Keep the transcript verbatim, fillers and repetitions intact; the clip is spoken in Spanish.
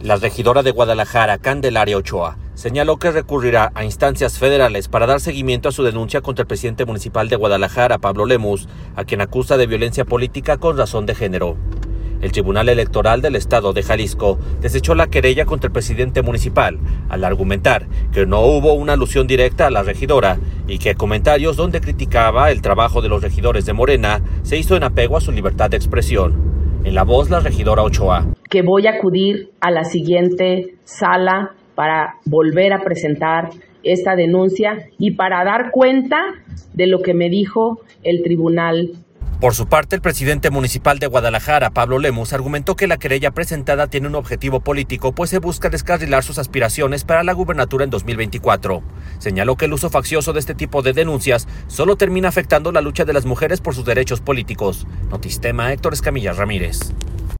La regidora de Guadalajara, Candelaria Ochoa, señaló que recurrirá a instancias federales para dar seguimiento a su denuncia contra el presidente municipal de Guadalajara, Pablo Lemus, a quien acusa de violencia política con razón de género. El Tribunal Electoral del Estado de Jalisco desechó la querella contra el presidente municipal al argumentar que no hubo una alusión directa a la regidora y que comentarios donde criticaba el trabajo de los regidores de Morena se hizo en apego a su libertad de expresión. En la voz, la regidora Ochoa. Que voy a acudir a la siguiente sala para volver a presentar esta denuncia y para dar cuenta de lo que me dijo el tribunal. Por su parte, el presidente municipal de Guadalajara, Pablo Lemus, argumentó que la querella presentada tiene un objetivo político, pues se busca descarrilar sus aspiraciones para la gubernatura en dos mil veinticuatro. Señaló que el uso faccioso de este tipo de denuncias solo termina afectando la lucha de las mujeres por sus derechos políticos. Notistema, Héctor Escamilla Ramírez.